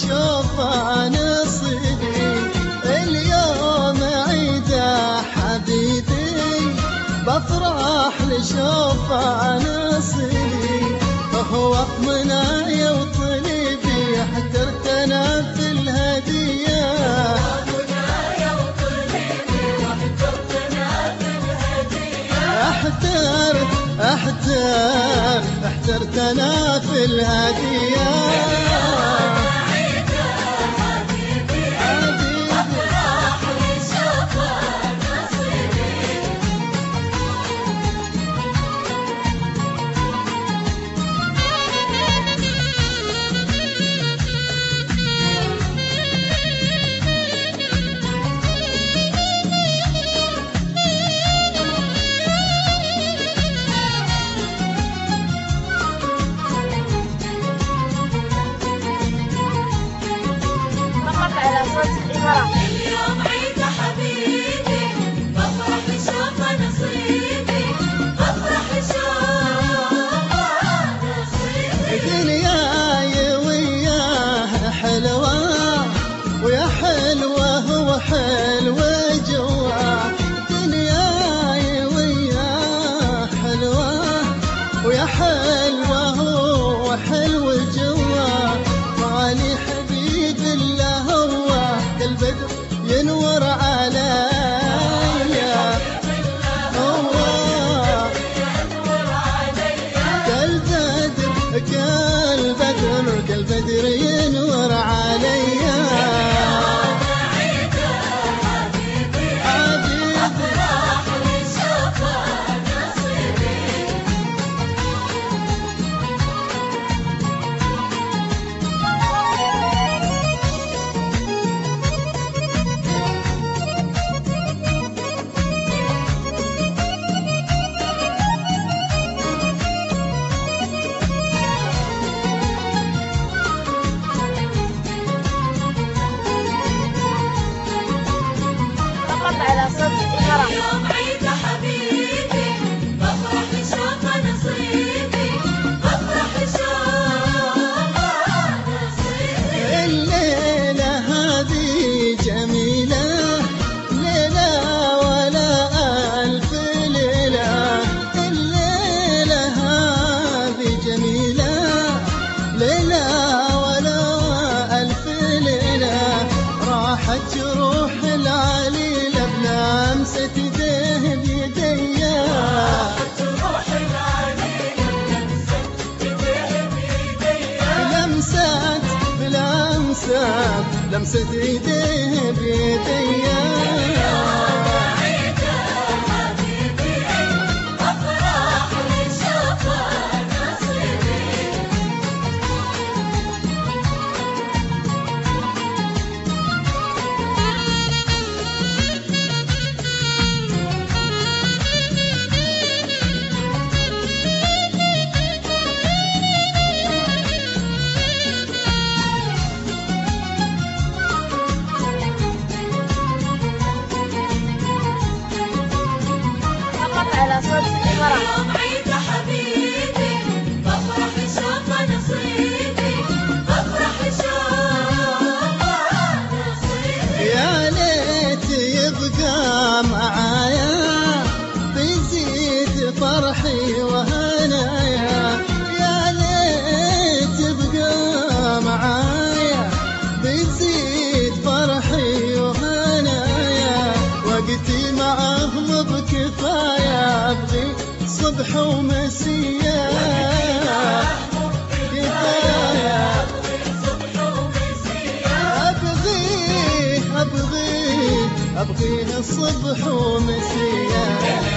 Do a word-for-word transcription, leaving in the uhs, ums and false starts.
لشوفه نصيبي اليوم عيده حبيبي بفرح لشوفه نصيبي هو منايا وطلبي احترت انا في الهديه احترت احترت احترت انا في الهديه اليوم عيد حبيبي بفرح لشوفه نصيبي بفرح لشوفه نصيبي دنياي وياه حلوة ويا حلوة وحلوة جوا دنياي وياه حلوة ويا حلوة وحلوة جوا مالي حبيب الله هو البدر ينور عليا هو كالبدر كالبدر كالبدر ينور عليا اليوم عيد حبيبي بفرح لشوفه نصيبي بفرح لشوفه نصيبي الليلة هذه جميلة ليلة ولا ألف ليلة الليلة هذه جميلة ليلة ولا ألف ليلة راحت جروح العليلة بلمسة ايديه بيديا تروح العليلة بلمسة ايديه بيديا لمسة بلمسة لمسة ايديه بيديا اليوم عيد حبيبي بفرح لشوفه نصيبي بفرح لشوفه نصيبي يا ليت يبقى معايا بيزيد فرحي وهنايا يا ليت يبقى معايا بيزيد فرحي وهنايا وقتي معهم بكفاية أبغي صبح ومسيا كفاية أبغي أبغي أبغي الصبح ومسيا